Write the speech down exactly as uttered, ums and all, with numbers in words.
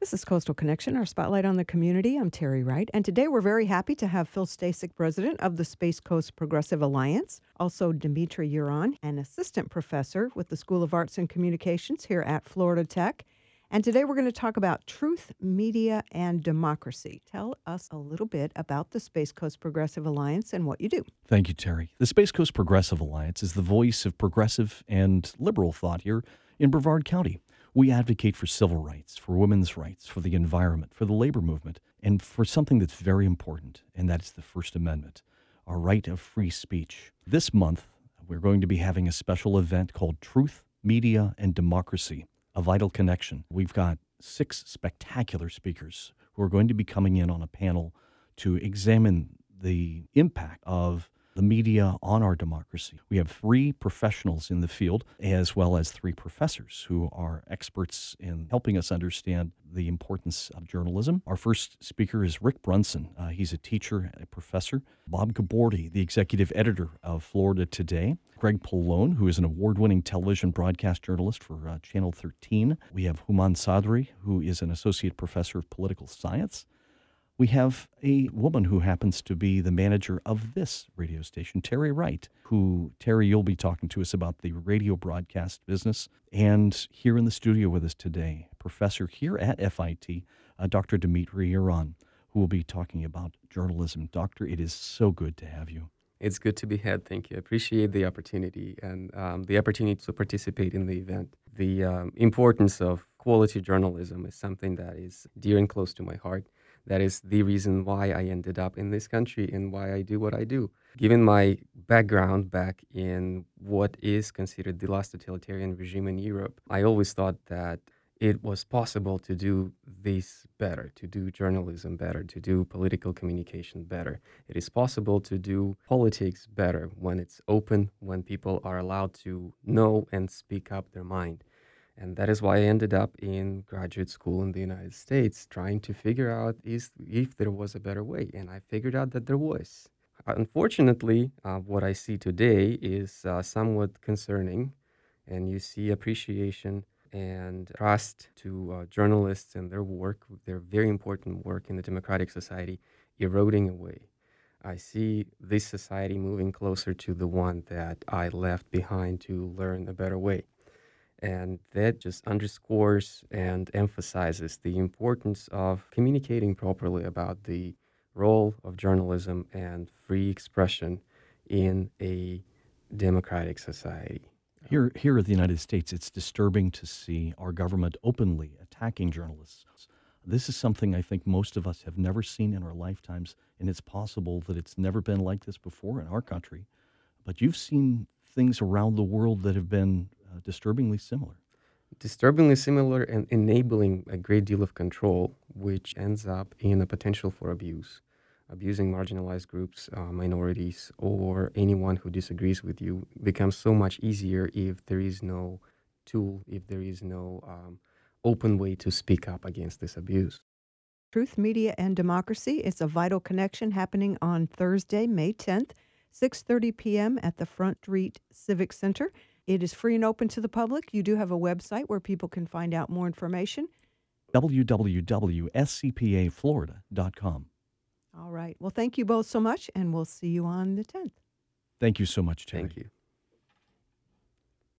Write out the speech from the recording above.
This is Coastal Connection, our spotlight on the community. I'm Terry Wright, and today we're very happy to have Phil Stasek, president of the Space Coast Progressive Alliance, also Dimitri Uran, an assistant professor with the School of Arts and Communications here at Florida Tech. And today we're going to talk about truth, media, and democracy. Tell us a little bit about the Space Coast Progressive Alliance and what you do. Thank you, Terry. The Space Coast Progressive Alliance is the voice of progressive and liberal thought here in Brevard County. We advocate for civil rights, for women's rights, for the environment, for the labor movement, and for something that's very important, and that is the First Amendment, our right of free speech. This month, we're going to be having a special event called Truth, Media, and Democracy, a Vital Connection. We've got six spectacular speakers who are going to be coming in on a panel to examine the impact of the media on our democracy. We have three professionals in the field, as well as three professors who are experts in helping us understand the importance of journalism. Our first speaker is Rick Brunson. Uh, he's a teacher, a professor. Bob Gabordi, the executive editor of Florida Today. Greg Polone, who is an award-winning television broadcast journalist for uh, Channel thirteen. We have Human Sadri, who is an associate professor of political science. We have a woman who happens to be the manager of this radio station, Terry Wright, who, Terry, you'll be talking to us about the radio broadcast business. And here in the studio with us today, a professor here at F I T, uh, Doctor Dimitri Uran, who will be talking about journalism. Doctor, it is so good to have you. It's good to be had. Thank you. I appreciate the opportunity and um, the opportunity to participate in the event. The um, importance of quality journalism is something that is dear and close to my heart. That is the reason why I ended up in this country and why I do what I do. Given my background back in what is considered the last totalitarian regime in Europe, I always thought that it was possible to do this better, to do journalism better, to do political communication better. It is possible to do politics better when it's open, when people are allowed to know and speak up their mind. And that is why I ended up in graduate school in the United States, trying to figure out is, if there was a better way. And I figured out that there was. Unfortunately, uh, what I see today is uh, somewhat concerning. And you see appreciation and trust to uh, journalists and their work, their very important work in the democratic society, eroding away. I see this society moving closer to the one that I left behind to learn a better way. And that just underscores and emphasizes the importance of communicating properly about the role of journalism and free expression in a democratic society. Here, here in the United States, it's disturbing to see our government openly attacking journalists. This is something I think most of us have never seen in our lifetimes, and it's possible that it's never been like this before in our country. But you've seen things around the world that have been uh, disturbingly similar. Disturbingly similar and enabling a great deal of control, which ends up in a potential for abuse. Abusing marginalized groups, uh, minorities, or anyone who disagrees with you becomes so much easier if there is no tool, if there is no um, open way to speak up against this abuse. Truth, Media, and Democracy. It's a Vital Connection happening on Thursday, May tenth, six thirty p.m. at the Front Street Civic Center. It is free and open to the public. You do have a website where people can find out more information. w w w dot s c p a florida dot com. All right. Well, thank you both so much, and we'll see you on the tenth. Thank you so much, Terry. Thank you.